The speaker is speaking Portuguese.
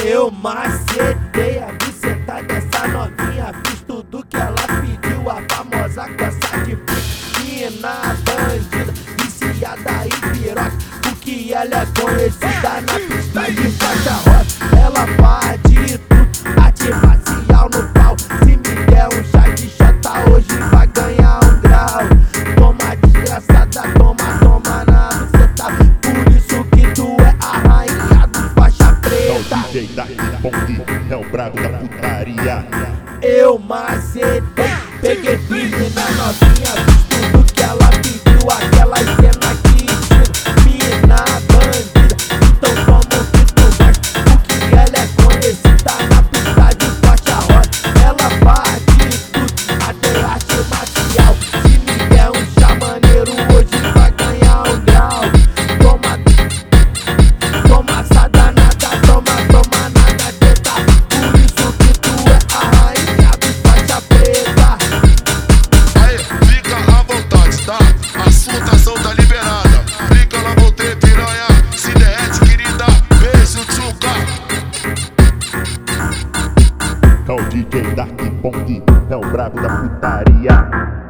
Eu macetei a buceta dessa novinha, fiz tudo que ela pediu, a famosa coça de mina bandida, viciada em piroca, porque ela é conhecida na pista de faixa rosa. Ela faz de tudo, arte marcial no pau, se me der um chá de chata hoje vai ganhar um grau. Toma desgraçada, toma, toma na buceta, por isso que tu é a rainha do faixa preta. É o DJ Dark Pong, é o brabo da putaria. Eu macetei, peguei firme na novinha, fiz tudo que ela pediu, aquela cena que ensina, mina bandida. Então como que tu gosta, porque ela é conhecida na pista de faixa rosa. Ela faz de tudo, até arte marcial, se me der um chá maneiro hoje vai ganhar um grau. Toma, toma essa danada, toma, toma nada teta, por isso que tu é a rainha do faixa preta. Aí, fica à vontade, tá? A sua atração tá liberada. Fica na voltei, piranha. Se derrete, querida. Beijo, tchuca. É o DJ Dark Pong, é o brabo da putaria.